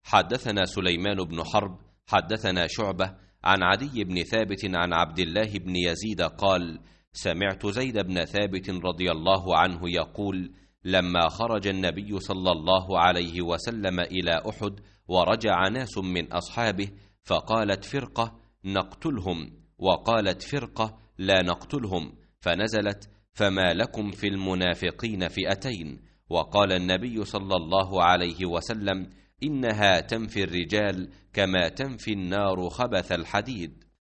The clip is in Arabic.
حدثنا سليمان بن حرب حدثنا شعبة عن عدي بن ثابت عن عبد الله بن يزيد قال: سمعت زيد بن ثابت رضي الله عنه يقول: لما خرج النبي صلى الله عليه وسلم إلى أحد ورجع ناس من أصحابه، فقالت فرقة: نقتلهم، وقالت فرقة: لا نقتلهم، فنزلت: فما لكم في المنافقين فئتين؟ وقال النبي صلى الله عليه وسلم: إنها تنفي الرجال كما تنفي النار خبث الحديد.